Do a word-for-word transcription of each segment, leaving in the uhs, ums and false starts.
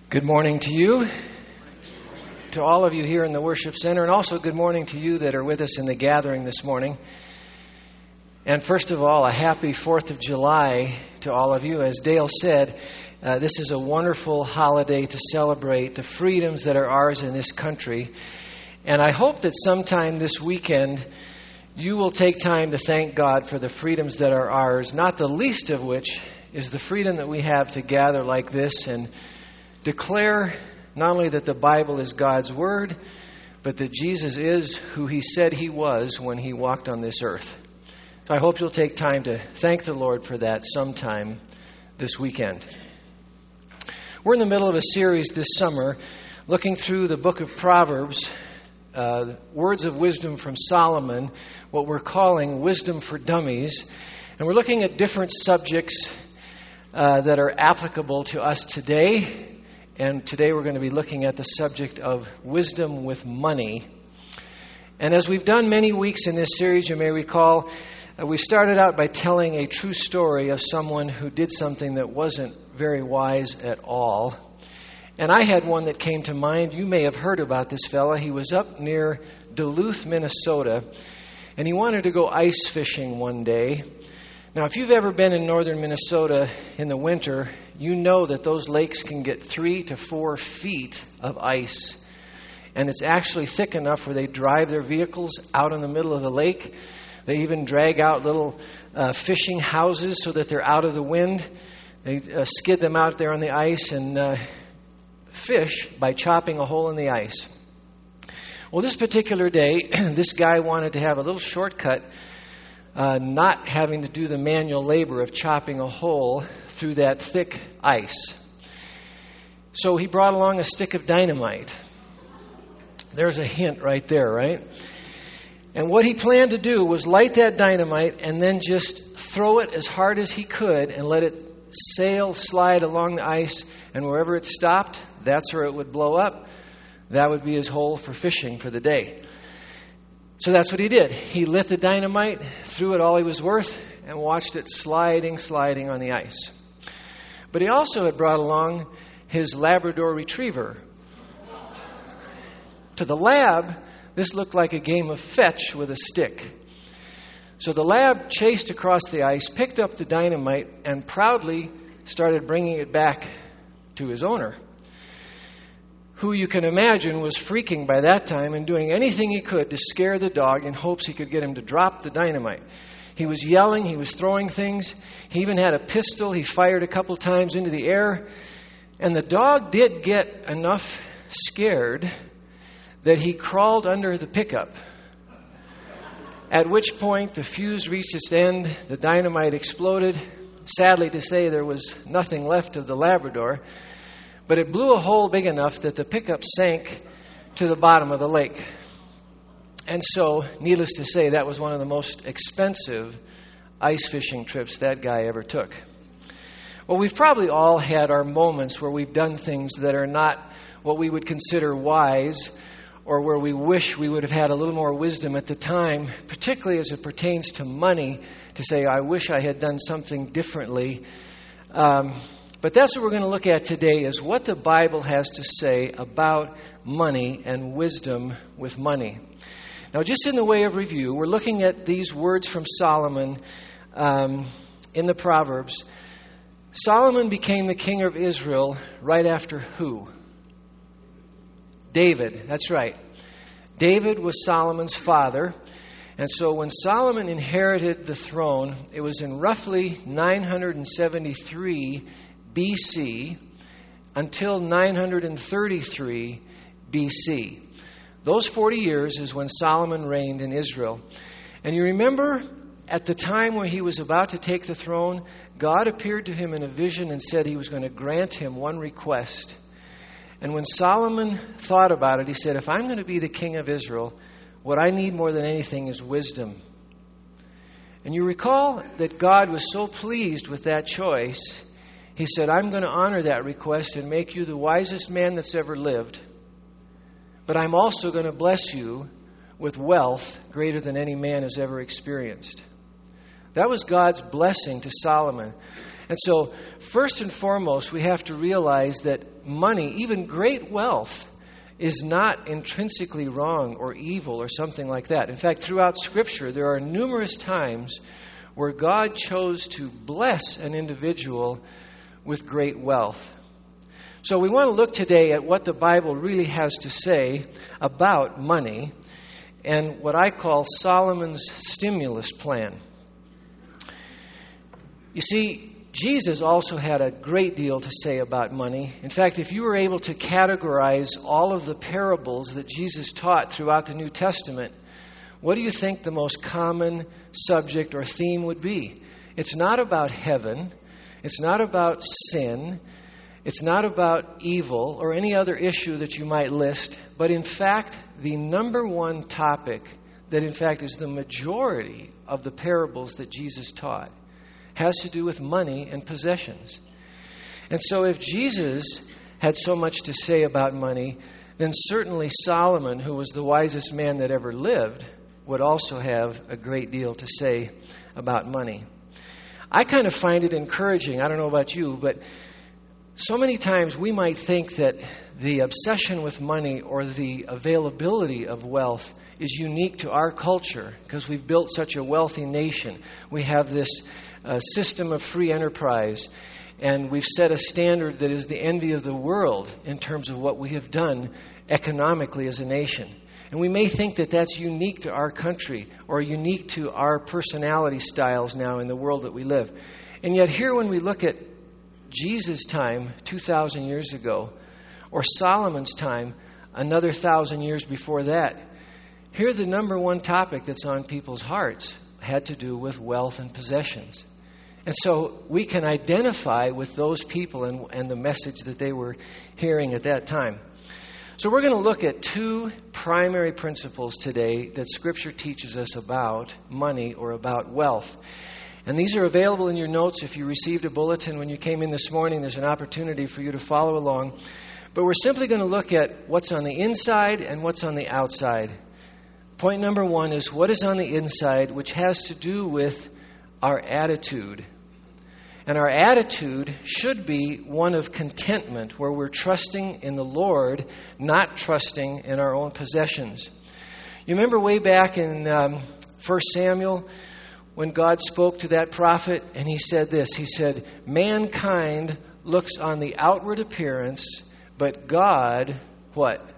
Good morning to you, to all of you here in the worship center, and also good morning to you that are with us in the gathering this morning. And first of all, a happy fourth of July to all of you. As Dale said, uh, this is a wonderful holiday to celebrate the freedoms that are ours in this country. And I hope that sometime this weekend you will take time to thank God for the freedoms that are ours, not the least of which is the freedom that we have to gather like this and declare not only that the Bible is God's Word, but that Jesus is who He said He was when He walked on this earth. So I hope you'll take time to thank the Lord for that sometime this weekend. We're in the middle of a series this summer looking through the book of Proverbs, uh, words of wisdom from Solomon, what we're calling wisdom for dummies. And we're looking at different subjects uh, that are applicable to us today. And today we're going to be looking at the subject of wisdom with money. And as we've done many weeks in this series, you may recall, uh, we started out by telling a true story of someone who did something that wasn't very wise at all. And I had one that came to mind. You may have heard about this fella. He was up near Duluth, Minnesota, and he wanted to go ice fishing one day. Now, if you've ever been in northern Minnesota in the winter, you know that those lakes can get three to four feet of ice. And it's actually thick enough where they drive their vehicles out in the middle of the lake. They even drag out little uh, fishing houses so that they're out of the wind. They uh, skid them out there on the ice and uh, fish by chopping a hole in the ice. Well, this particular day, this guy wanted to have a little shortcut, Uh, not having to do the manual labor of chopping a hole through that thick ice. So he brought along a stick of dynamite. There's a hint right there, right? And what he planned to do was light that dynamite and then just throw it as hard as he could and let it sail, slide along the ice, and wherever it stopped, that's where it would blow up. That would be his hole for fishing for the day. So that's what he did. He lit the dynamite, threw it all he was worth, and watched it sliding, sliding on the ice. But he also had brought along his Labrador Retriever. To the lab, this looked like a game of fetch with a stick. So the lab chased across the ice, picked up the dynamite, and proudly started bringing it back to his owner, who you can imagine was freaking by that time and doing anything he could to scare the dog in hopes he could get him to drop the dynamite. He was yelling, he was throwing things. He even had a pistol. He fired a couple times into the air. And the dog did get enough scared that he crawled under the pickup. At which point the fuse reached its end, the dynamite exploded. Sadly to say, there was nothing left of the Labrador. But it blew a hole big enough that the pickup sank to the bottom of the lake. And so, needless to say, that was one of the most expensive ice fishing trips that guy ever took. Well, we've probably all had our moments where we've done things that are not what we would consider wise, or where we wish we would have had a little more wisdom at the time, particularly as it pertains to money, to say, I wish I had done something differently. Um... But that's what we're going to look at today, is what the Bible has to say about money and wisdom with money. Now, just in the way of review, we're looking at these words from Solomon um, in the Proverbs. Solomon became the king of Israel right after who? David. That's right. David was Solomon's father. And so when Solomon inherited the throne, it was in roughly nine seventy-three B C until nine thirty-three B C. Those forty years is when Solomon reigned in Israel. And you remember, at the time when he was about to take the throne, God appeared to him in a vision and said he was going to grant him one request. And when Solomon thought about it, he said, if I'm going to be the king of Israel, what I need more than anything is wisdom. And you recall that God was so pleased with that choice, He said, I'm going to honor that request and make you the wisest man that's ever lived. But I'm also going to bless you with wealth greater than any man has ever experienced. That was God's blessing to Solomon. And so, first and foremost, we have to realize that money, even great wealth, is not intrinsically wrong or evil or something like that. In fact, throughout Scripture, there are numerous times where God chose to bless an individual with great wealth. So we want to look today at what the Bible really has to say about money and what I call Solomon's stimulus plan. You see, Jesus also had a great deal to say about money. In fact, if you were able to categorize all of the parables that Jesus taught throughout the New Testament, what do you think the most common subject or theme would be? It's not about heaven. It's not about sin. It's not about evil or any other issue that you might list. But in fact, the number one topic that in fact is the majority of the parables that Jesus taught has to do with money and possessions. And so if Jesus had so much to say about money, then certainly Solomon, who was the wisest man that ever lived, would also have a great deal to say about money. I kind of find it encouraging. I don't know about you, but so many times we might think that the obsession with money or the availability of wealth is unique to our culture because we've built such a wealthy nation. We have this uh, system of free enterprise, and we've set a standard that is the envy of the world in terms of what we have done economically as a nation. And we may think that that's unique to our country or unique to our personality styles now in the world that we live. And yet here when we look at Jesus' time two thousand years ago, or Solomon's time another thousand years before that, here the number one topic that's on people's hearts had to do with wealth and possessions. And so we can identify with those people and, and the message that they were hearing at that time. So we're going to look at two primary principles today that Scripture teaches us about money or about wealth. And these are available in your notes. If you received a bulletin when you came in this morning, there's an opportunity for you to follow along. But we're simply going to look at what's on the inside and what's on the outside. Point number one is what is on the inside, which has to do with our attitude. And our attitude should be one of contentment, where we're trusting in the Lord, not trusting in our own possessions. You remember way back in um, First Samuel, when God spoke to that prophet, and he said this, he said, mankind looks on the outward appearance, but God, what?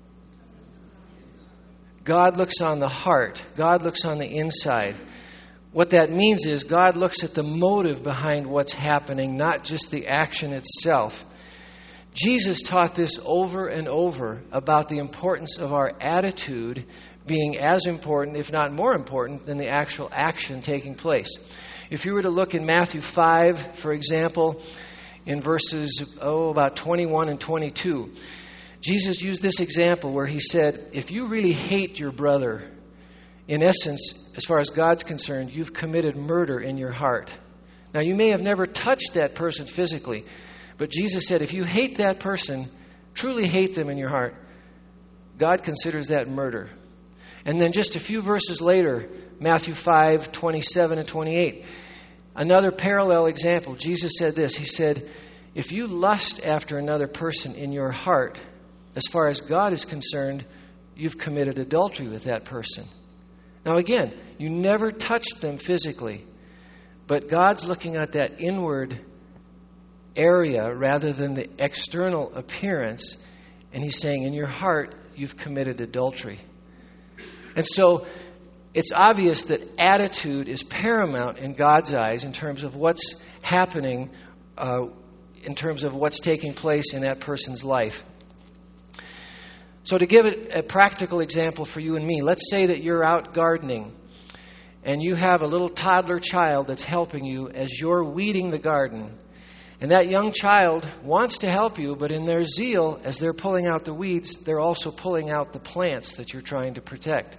God looks on the heart. God looks on the inside. What that means is God looks at the motive behind what's happening, not just the action itself. Jesus taught this over and over about the importance of our attitude being as important, if not more important, than the actual action taking place. If you were to look in Matthew five, for example, in verses, oh, about twenty-one and twenty-two, Jesus used this example where he said, if you really hate your brother, in essence, as far as God's concerned, you've committed murder in your heart. Now, you may have never touched that person physically, but Jesus said, if you hate that person, truly hate them in your heart, God considers that murder. And then just a few verses later, Matthew five, twenty-seven and twenty-eight, another parallel example. Jesus said this. He said, if you lust after another person in your heart, as far as God is concerned, you've committed adultery with that person. Now again, you never touched them physically, but God's looking at that inward area rather than the external appearance, and he's saying, in your heart, you've committed adultery. And so it's obvious that attitude is paramount in God's eyes in terms of what's happening, uh, in terms of what's taking place in that person's life. So to give it a practical example for you and me, let's say that you're out gardening and you have a little toddler child that's helping you as you're weeding the garden. And that young child wants to help you, but in their zeal, as they're pulling out the weeds, they're also pulling out the plants that you're trying to protect.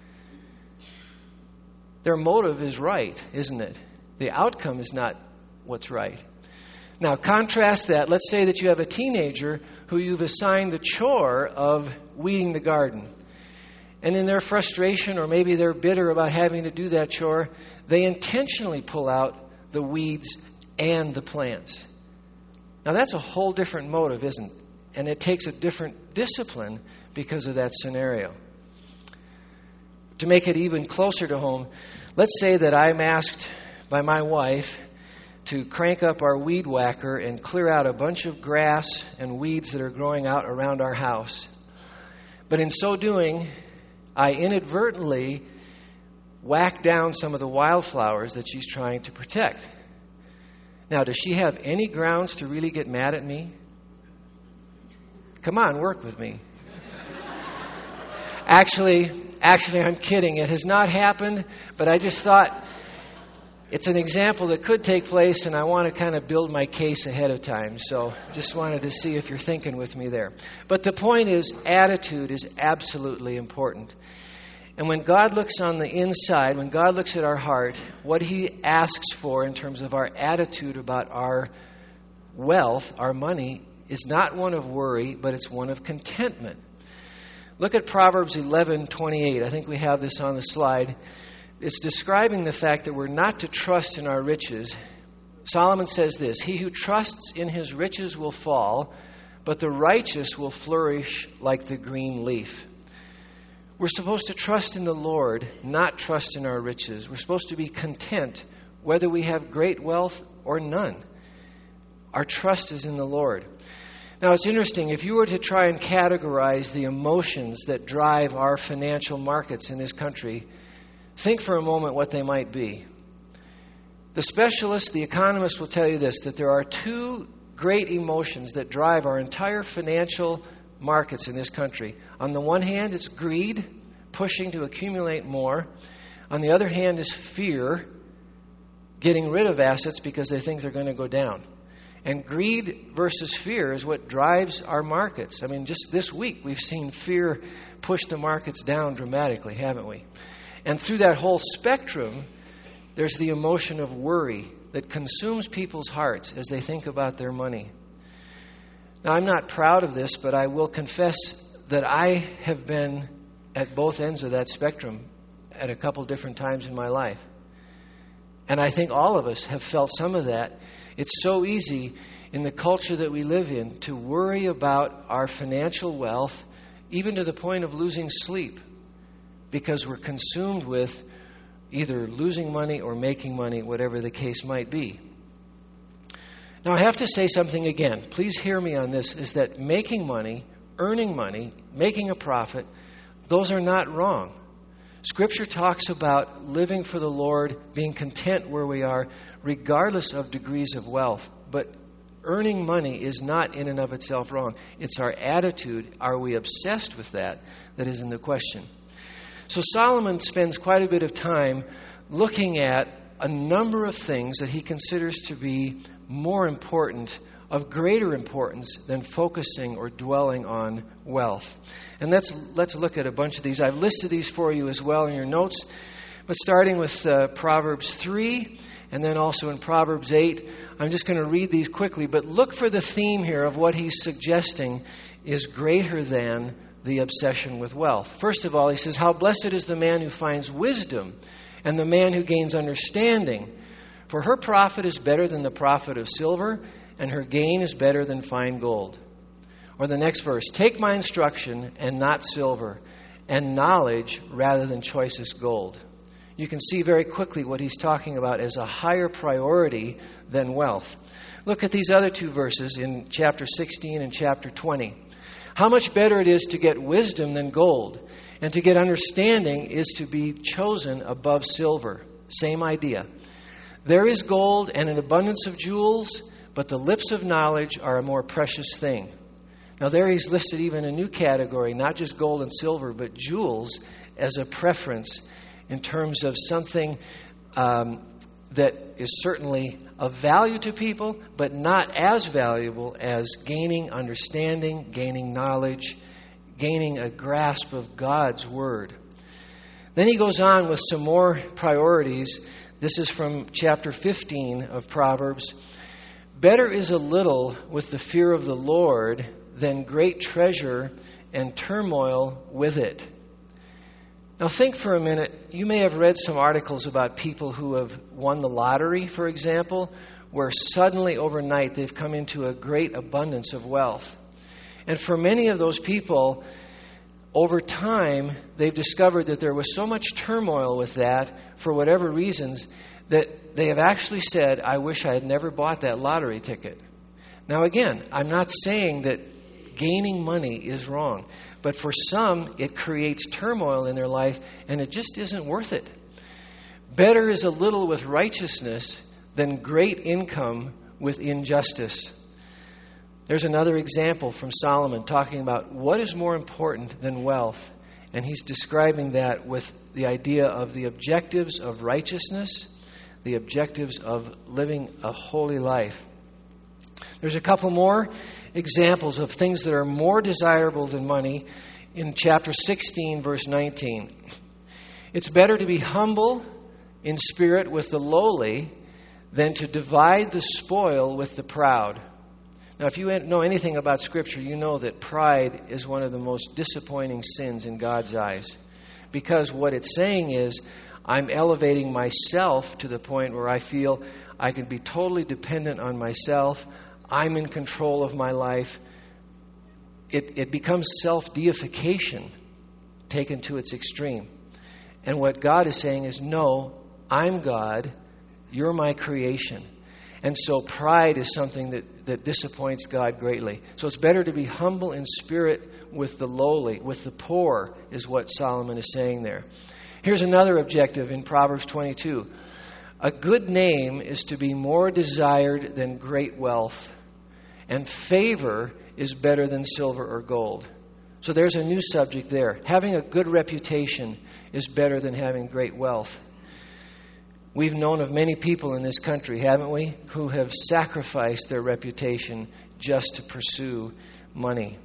Their motive is right, isn't it? The outcome is not what's right. Now, contrast that. Let's say that you have a teenager who you've assigned the chore of weeding the garden. And in their frustration, or maybe they're bitter about having to do that chore, they intentionally pull out the weeds and the plants. Now that's a whole different motive, isn't it? And it takes a different discipline because of that scenario. To make it even closer to home, let's say that I'm asked by my wife to crank up our weed whacker and clear out a bunch of grass and weeds that are growing out around our house. But in so doing, I inadvertently whack down some of the wildflowers that she's trying to protect. Now, does she have any grounds to really get mad at me? Come on, work with me. Actually, actually, I'm kidding. It has not happened, but I just thought it's an example that could take place, and I want to kind of build my case ahead of time. So just wanted to see if you're thinking with me there. But the point is, attitude is absolutely important. And when God looks on the inside, when God looks at our heart, what He asks for in terms of our attitude about our wealth, our money, is not one of worry, but it's one of contentment. Look at Proverbs eleven twenty-eight. I think we have this on the slide. It's describing the fact that we're not to trust in our riches. Solomon says this, "He who trusts in his riches will fall, but the righteous will flourish like the green leaf." We're supposed to trust in the Lord, not trust in our riches. We're supposed to be content whether we have great wealth or none. Our trust is in the Lord. Now, it's interesting. If you were to try and categorize the emotions that drive our financial markets in this country, think for a moment what they might be. The specialists, the economists will tell you this, that there are two great emotions that drive our entire financial markets in this country. On the one hand, it's greed, pushing to accumulate more. On the other hand is fear, getting rid of assets because they think they're going to go down. And greed versus fear is what drives our markets. I mean, just this week we've seen fear push the markets down dramatically, haven't we? And through that whole spectrum, there's the emotion of worry that consumes people's hearts as they think about their money. Now, I'm not proud of this, but I will confess that I have been at both ends of that spectrum at a couple different times in my life. And I think all of us have felt some of that. It's so easy in the culture that we live in to worry about our financial wealth, even to the point of losing sleep, because we're consumed with either losing money or making money, whatever the case might be. Now, I have to say something again. Please hear me on this, is that making money, earning money, making a profit, those are not wrong. Scripture talks about living for the Lord, being content where we are, regardless of degrees of wealth. But earning money is not in and of itself wrong. It's our attitude. Are we obsessed with that? That is in the question. So Solomon spends quite a bit of time looking at a number of things that he considers to be more important, of greater importance than focusing or dwelling on wealth. And let's let's look at a bunch of these. I've listed these for you as well in your notes. But starting with uh, Proverbs three, and then also in Proverbs eight, I'm just going to read these quickly. But look for the theme here of what he's suggesting is greater than the obsession with wealth. First of all, he says, "How blessed is the man who finds wisdom, and the man who gains understanding. For her profit is better than the profit of silver, and her gain is better than fine gold." Or the next verse, "Take my instruction and not silver, and knowledge rather than choicest gold." You can see very quickly what he's talking about as a higher priority than wealth. Look at these other two verses in chapter sixteen and chapter twenty. "How much better it is to get wisdom than gold, and to get understanding is to be chosen above silver." Same idea. "There is gold and an abundance of jewels, but the lips of knowledge are a more precious thing." Now there he's listed even a new category, not just gold and silver, but jewels as a preference in terms of something um, that is certainly of value to people, but not as valuable as gaining understanding, gaining knowledge, gaining a grasp of God's Word. Then he goes on with some more priorities. This is from chapter fifteen of Proverbs. "Better is a little with the fear of the Lord than great treasure and turmoil with it." Now think for a minute. You may have read some articles about people who have won the lottery, for example, where suddenly overnight they've come into a great abundance of wealth. And for many of those people, over time, they've discovered that there was so much turmoil with that, for whatever reasons, that they have actually said, I wish I had never bought that lottery ticket. Now again, I'm not saying that gaining money is wrong, but for some, it creates turmoil in their life, and it just isn't worth it. Better is a little with righteousness than great income with injustice. There's another example from Solomon talking about what is more important than wealth. And he's describing that with the idea of the objectives of righteousness, the objectives of living a holy life. There's a couple more examples of things that are more desirable than money in chapter sixteen, verse nineteen. It's better to be humble in spirit with the lowly than to divide the spoil with the proud. Now, if you know anything about Scripture, you know that pride is one of the most disappointing sins in God's eyes. Because what it's saying is, I'm elevating myself to the point where I feel I can be totally dependent on myself. I'm in control of my life. It, it becomes self-deification taken to its extreme. And what God is saying is, no, I'm God. You're my creation. And so pride is something that, that disappoints God greatly. So it's better to be humble in spirit with the lowly, with the poor, is what Solomon is saying there. Here's another objective in Proverbs twenty-two. A good name is to be more desired than great wealth, and favor is better than silver or gold. So there's a new subject there. Having a good reputation is better than having great wealth. We've known of many people in this country, haven't we, who have sacrificed their reputation just to pursue money.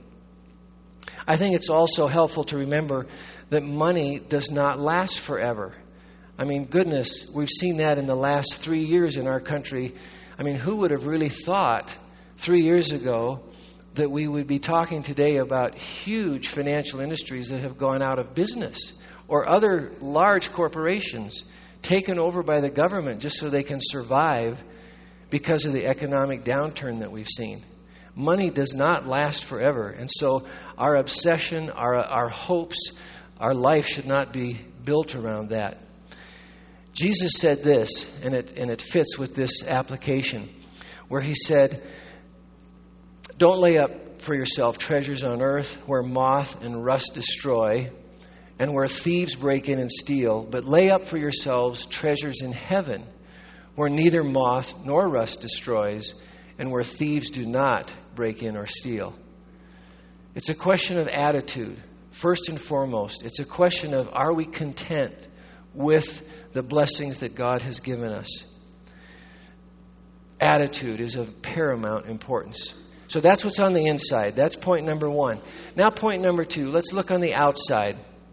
I think it's also helpful to remember that money does not last forever. I mean, goodness, we've seen that in the last three years in our country. I mean, who would have really thought three years ago that we would be talking today about huge financial industries that have gone out of business, or other large corporations taken over by the government just so they can survive because of the economic downturn that we've seen. Money does not last forever. And so our obsession, our, our hopes, our life should not be built around that. Jesus said this, and it, and it fits with this application, where he said, don't lay up for yourself treasures on earth where moth and rust destroy, and where thieves break in and steal, but lay up for yourselves treasures in heaven, where neither moth nor rust destroys, and where thieves do not break in or steal. It's a question of attitude, first and foremost. It's a question of, are we content with the blessings that God has given us? Attitude is of paramount importance. So that's what's on the inside. That's point number one. Now point number two, let's look on the outside.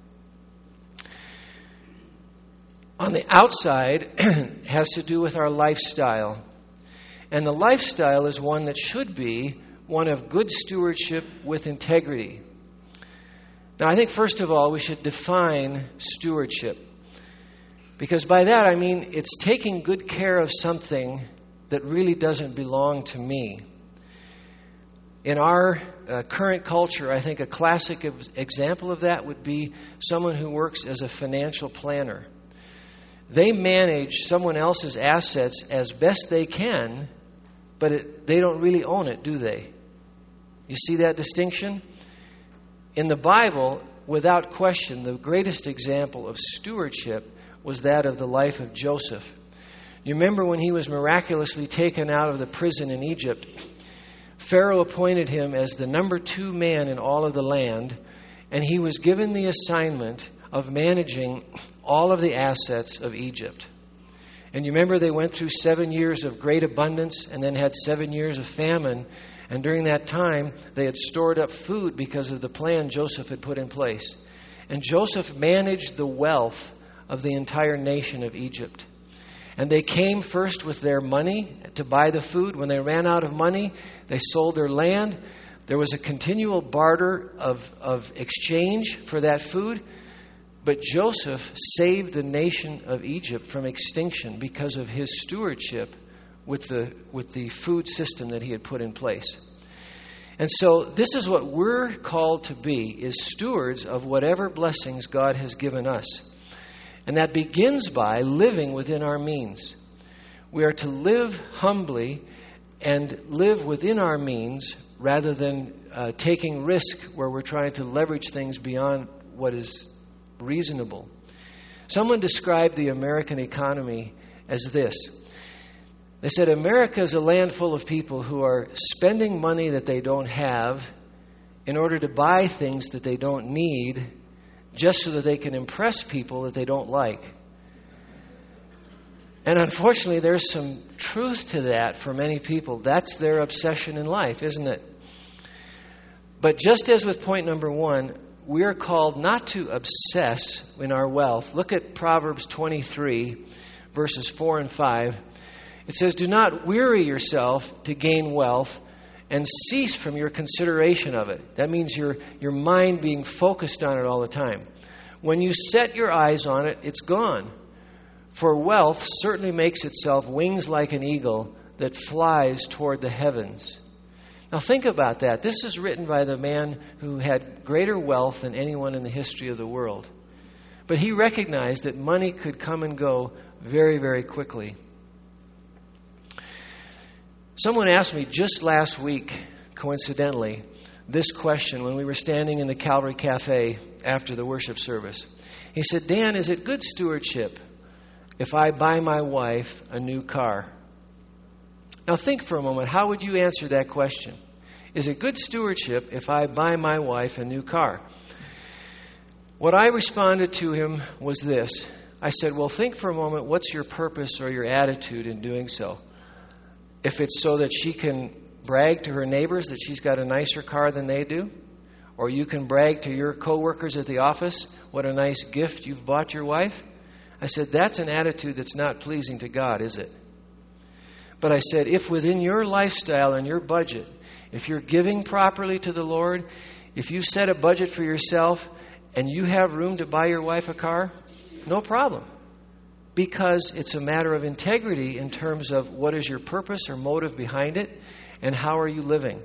On the outside has to do with our lifestyle. And the lifestyle is one that should be one of good stewardship with integrity. Now, I think, first of all, we should define stewardship. Because by that, I mean it's taking good care of something that really doesn't belong to me. In our uh, current culture, I think a classic example of that would be someone who works as a financial planner. They manage someone else's assets as best they can, but it, they don't really own it, do they? You see that distinction? In the Bible, without question, the greatest example of stewardship was that of the life of Joseph. You remember when he was miraculously taken out of the prison in Egypt, Pharaoh appointed him as the number two man in all of the land, and he was given the assignment of managing all of the assets of Egypt. And you remember they went through seven years of great abundance and then had seven years of famine. And during that time, they had stored up food because of the plan Joseph had put in place. And Joseph managed the wealth of the entire nation of Egypt. And they came first with their money to buy the food. When they ran out of money, they sold their land. There was a continual barter of, of exchange for that food. But Joseph saved the nation of Egypt from extinction because of his stewardship with the, with the food system that he had put in place. And so this is what we're called to be, is stewards of whatever blessings God has given us. And that begins by living within our means. We are to live humbly and live within our means rather than uh, taking risk where we're trying to leverage things beyond what is reasonable. Someone described the American economy as this. They said, America is a land full of people who are spending money that they don't have in order to buy things that they don't need just so that they can impress people that they don't like. And unfortunately, there's some truth to that for many people. That's their obsession in life, isn't it? But just as with point number one, we are called not to obsess in our wealth. Look at Proverbs twenty-three, verses four and five. It says, do not weary yourself to gain wealth and cease from your consideration of it. That means your, your mind being focused on it all the time. When you set your eyes on it, it's gone. For wealth certainly makes itself wings like an eagle that flies toward the heavens. Now think about that. This is written by the man who had greater wealth than anyone in the history of the world. But he recognized that money could come and go very, very quickly. Someone asked me just last week, coincidentally, this question when we were standing in the Calvary Cafe after the worship service. He said, Dan, is it good stewardship if I buy my wife a new car? Now think for a moment, how would you answer that question? Is it good stewardship if I buy my wife a new car? What I responded to him was this. I said, well, think for a moment, what's your purpose or your attitude in doing so? If it's so that she can brag to her neighbors that she's got a nicer car than they do, or you can brag to your coworkers at the office what a nice gift you've bought your wife, I said, that's an attitude that's not pleasing to God, is it? But I said, if within your lifestyle and your budget, if you're giving properly to the Lord, if you set a budget for yourself and you have room to buy your wife a car, no problem. Because it's a matter of integrity in terms of what is your purpose or motive behind it and how are you living.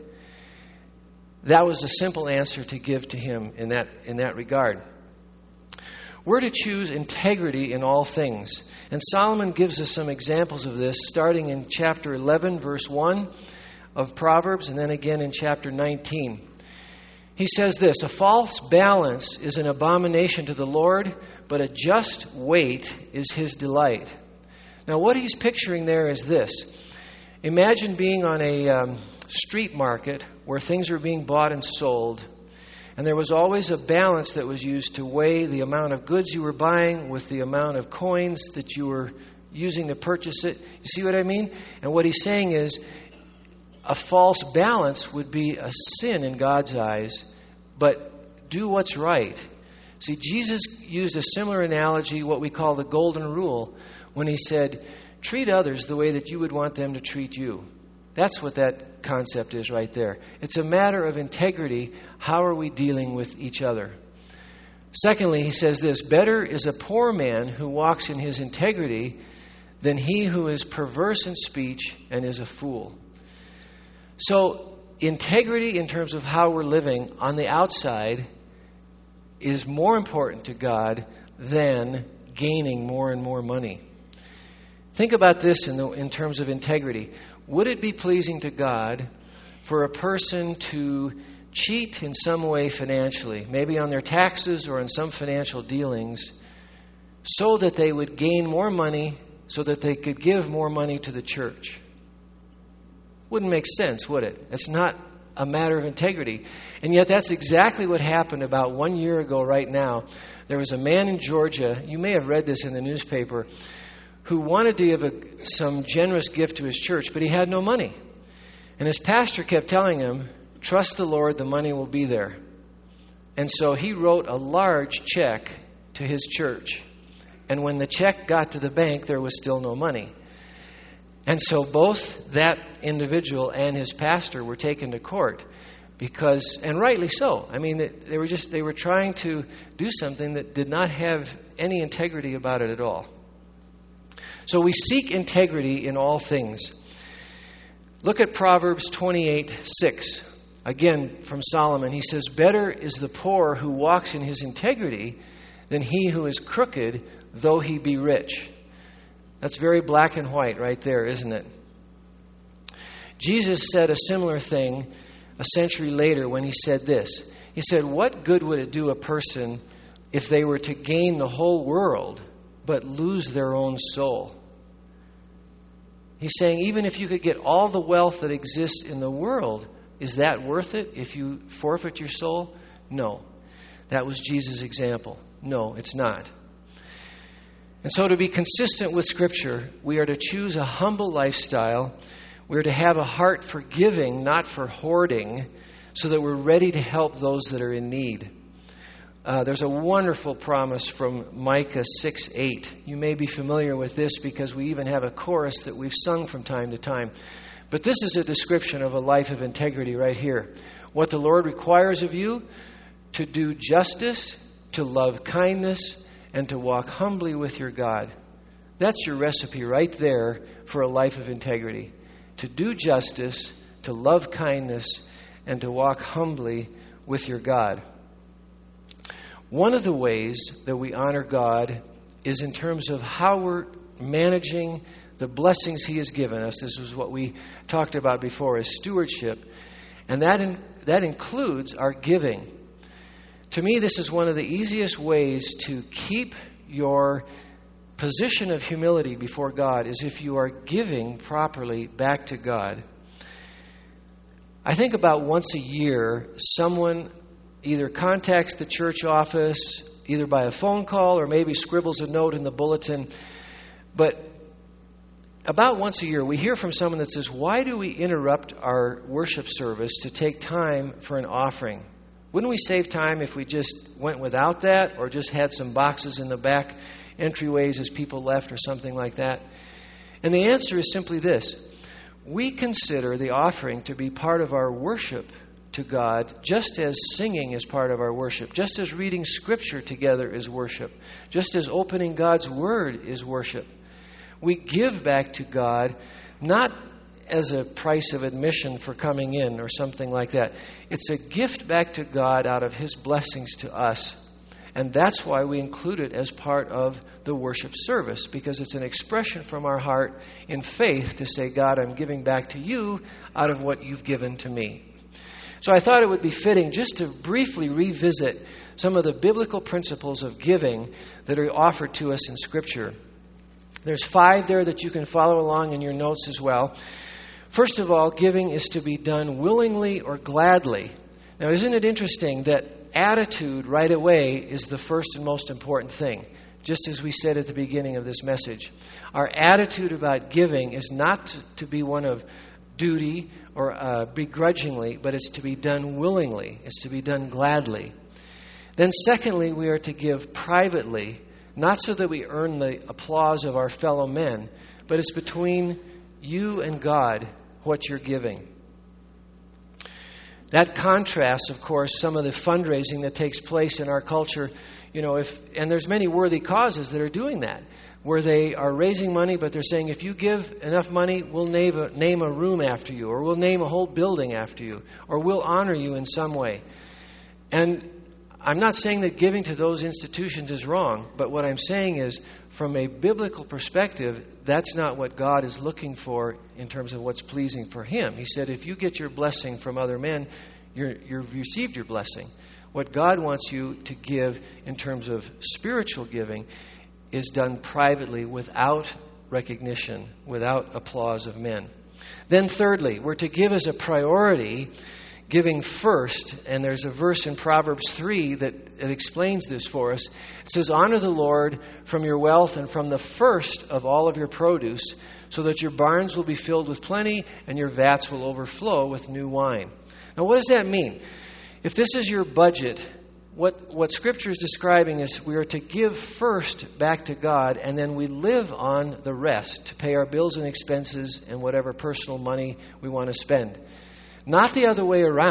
That was a simple answer to give to him in that, in that regard. We're to choose integrity in all things. And Solomon gives us some examples of this, starting in chapter eleven, verse one of Proverbs, and then again in chapter nineteen. He says this, a false balance is an abomination to the Lord, but a just weight is his delight. Now what he's picturing there is this. Imagine being on a um, street market where things are being bought and sold, and there was always a balance that was used to weigh the amount of goods you were buying with the amount of coins that you were using to purchase it. You see what I mean? And what he's saying is a false balance would be a sin in God's eyes, but do what's right. See, Jesus used a similar analogy, what we call the golden rule, when he said, treat others the way that you would want them to treat you. That's what that concept is right there. It's a matter of integrity. How are we dealing with each other? Secondly, he says this, better is a poor man who walks in his integrity than he who is perverse in speech and is a fool. So, integrity in terms of how we're living on the outside is more important to God than gaining more and more money. Think about this in, the, in terms of integrity. Would it be pleasing to God for a person to cheat in some way financially, maybe on their taxes or in some financial dealings, so that they would gain more money so that they could give more money to the church? Wouldn't make sense, would it? It's not a matter of integrity. And yet that's exactly what happened about one year ago right now. There was a man in Georgia, you may have read this in the newspaper, who wanted to give a, some generous gift to his church, but he had no money. And his pastor kept telling him, trust the Lord, the money will be there. And so he wrote a large check to his church. And when the check got to the bank, there was still no money. And so both that individual and his pastor were taken to court because, and rightly so. I mean, they, they were just, they were trying to do something that did not have any integrity about it at all. So we seek integrity in all things. Look at Proverbs twenty-eight six. Again, from Solomon, he says, "Better is the poor who walks in his integrity than he who is crooked, though he be rich." That's very black and white right there, isn't it? Jesus said a similar thing a century later when he said this. He said, "What good would it do a person if they were to gain the whole world but lose their own soul?" He's saying, even if you could get all the wealth that exists in the world, is that worth it if you forfeit your soul? No. That was Jesus' example. No, it's not. And so to be consistent with Scripture, we are to choose a humble lifestyle. We are to have a heart for giving, not for hoarding, so that we're ready to help those that are in need. Uh, there's a wonderful promise from Micah six eight. You may be familiar with this because we even have a chorus that we've sung from time to time. But this is a description of a life of integrity right here. What the Lord requires of you: to do justice, to love kindness, and to walk humbly with your God. That's your recipe right there for a life of integrity. To do justice, to love kindness, and to walk humbly with your God. One of the ways that we honor God is in terms of how we're managing the blessings He has given us. This is what we talked about before as stewardship. And that in, that includes our giving. To me, this is one of the easiest ways to keep your position of humility before God, is if you are giving properly back to God. I think about once a year, someone either contacts the church office, either by a phone call or maybe scribbles a note in the bulletin. But about once a year, we hear from someone that says, "Why do we interrupt our worship service to take time for an offering? Wouldn't we save time if we just went without that, or just had some boxes in the back entryways as people left, or something like that?" And the answer is simply this. We consider the offering to be part of our worship to God, just as singing is part of our worship, just as reading Scripture together is worship, just as opening God's Word is worship. We give back to God not as a price of admission for coming in or something like that. It's a gift back to God out of His blessings to us. And that's why we include it as part of the worship service, because it's an expression from our heart in faith to say, "God, I'm giving back to you out of what you've given to me." So I thought it would be fitting just to briefly revisit some of the biblical principles of giving that are offered to us in Scripture. There's five there that you can follow along in your notes as well. First of all, giving is to be done willingly or gladly. Now, isn't it interesting that attitude right away is the first and most important thing, just as we said at the beginning of this message. Our attitude about giving is not to be one of duty or uh, begrudgingly, but it's to be done willingly. It's to be done gladly. Then secondly, we are to give privately, not so that we earn the applause of our fellow men, but it's between you and God what you're giving. That contrasts, of course, some of the fundraising that takes place in our culture. You know, if and there's many worthy causes that are doing that, where they are raising money, but they're saying, if you give enough money, we'll name a, name a room after you, or we'll name a whole building after you, or we'll honor you in some way. And I'm not saying that giving to those institutions is wrong, but what I'm saying is, from a biblical perspective, that's not what God is looking for in terms of what's pleasing for Him. He said, if you get your blessing from other men, you're, you've received your blessing. What God wants you to give in terms of spiritual giving is done privately, without recognition, without applause of men. Then thirdly, we're to give as a priority, giving first. And there's a verse in Proverbs three that, that explains this for us. It says, honor the Lord from your wealth and from the first of all of your produce, so that your barns will be filled with plenty and your vats will overflow with new wine. Now, what does that mean? If this is your budget, what, what Scripture is describing is we are to give first back to God, and then we live on the rest to pay our bills and expenses and whatever personal money we want to spend. Not the other way around,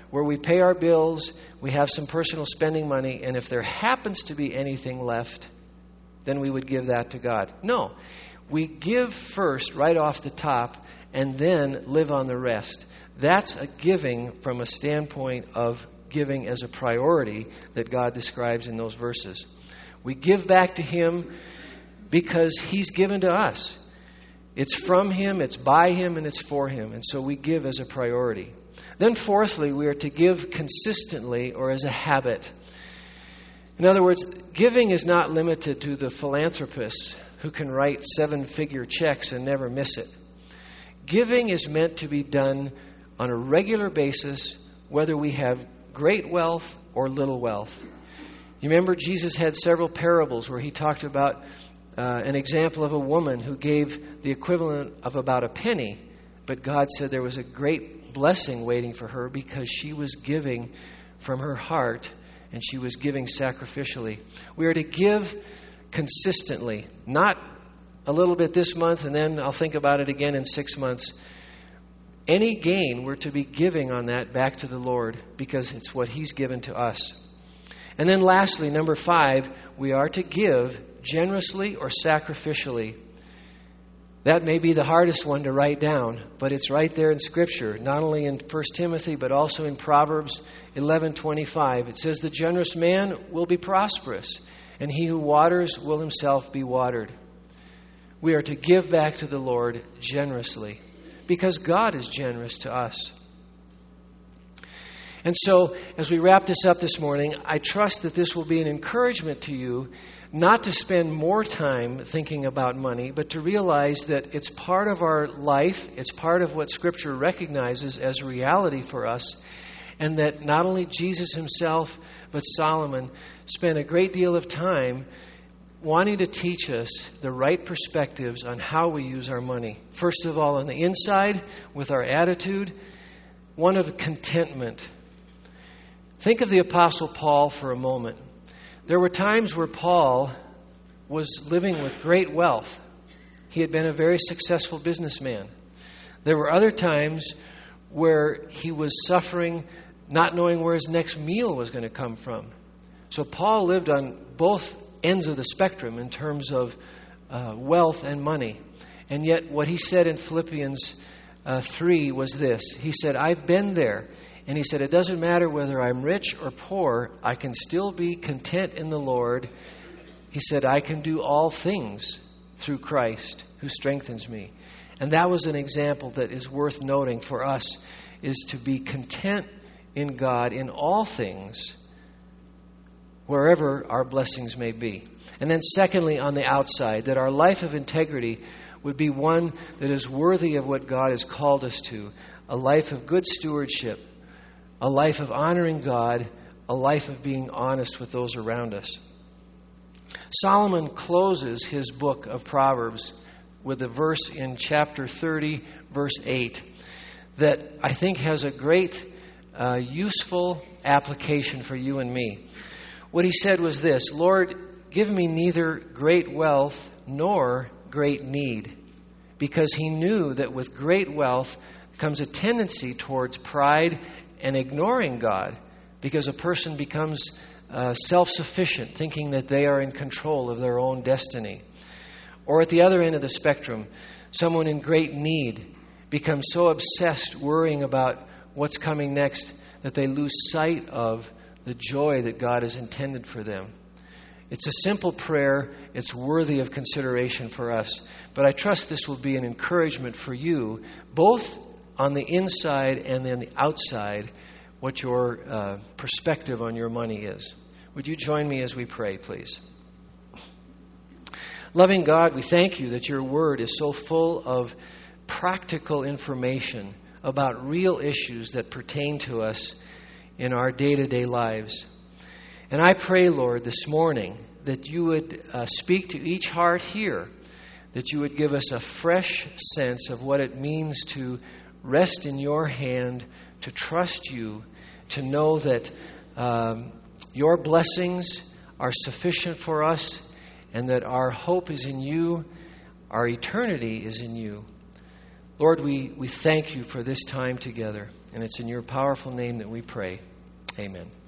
where we pay our bills, we have some personal spending money, and if there happens to be anything left, then we would give that to God. No. We give first right off the top and then live on the rest. That's a giving from a standpoint of giving as a priority that God describes in those verses. We give back to Him because He's given to us. It's from Him, it's by Him, and it's for Him. And so we give as a priority. Then fourthly, we are to give consistently or as a habit. In other words, giving is not limited to the philanthropist who can write seven-figure checks and never miss it. Giving is meant to be done on a regular basis, whether we have great wealth or little wealth. You remember Jesus had several parables where He talked about uh, an example of a woman who gave the equivalent of about a penny, but God said there was a great blessing waiting for her because she was giving from her heart and she was giving sacrificially. We are to give consistently, not a little bit this month and then I'll think about it again in six months. Any gain, we're to be giving on that back to the Lord because it's what He's given to us. And then lastly, number five, we are to give generously or sacrificially. That may be the hardest one to write down, but it's right there in Scripture, not only in First Timothy, but also in Proverbs eleven twenty-five. It says, "The generous man will be prosperous, and he who waters will himself be watered." We are to give back to the Lord generously because God is generous to us. And so, as we wrap this up this morning, I trust that this will be an encouragement to you not to spend more time thinking about money, but to realize that it's part of our life, it's part of what Scripture recognizes as a reality for us, and that not only Jesus Himself, but Solomon spent a great deal of time wanting to teach us the right perspectives on how we use our money. First of all, on the inside, with our attitude, one of contentment. Think of the Apostle Paul for a moment. There were times where Paul was living with great wealth. He had been a very successful businessman. There were other times where he was suffering, not knowing where his next meal was going to come from. So Paul lived on both ends of the spectrum in terms of uh, wealth and money. And yet what he said in Philippians uh, three was this. He said, "I've been there." And he said, "It doesn't matter whether I'm rich or poor, I can still be content in the Lord." He said, "I can do all things through Christ who strengthens me." And that was an example that is worth noting for us, is to be content in God in all things, wherever our blessings may be. And then secondly, on the outside, that our life of integrity would be one that is worthy of what God has called us to, a life of good stewardship, a life of honoring God, a life of being honest with those around us. Solomon closes his book of Proverbs with a verse in chapter thirty, verse eight, that I think has a great, uh, useful application for you and me. What he said was this: "Lord, give me neither great wealth nor great need," because he knew that with great wealth comes a tendency towards pride and ignoring God, because a person becomes uh, self-sufficient, thinking that they are in control of their own destiny. Or at the other end of the spectrum, someone in great need becomes so obsessed worrying about what's coming next that they lose sight of the joy that God has intended for them. It's a simple prayer. It's worthy of consideration for us. But I trust this will be an encouragement for you, both on the inside and then the outside, what your uh, perspective on your money is. Would you join me as we pray, please? Loving God, we thank you that your word is so full of practical information about real issues that pertain to us in our day-to-day lives. And I pray, Lord, this morning that you would uh, speak to each heart here, that you would give us a fresh sense of what it means to rest in your hand, to trust you, to know that um, your blessings are sufficient for us, and that our hope is in you, our eternity is in you. Lord, we, we thank you for this time together, and it's in your powerful name that we pray. Amen.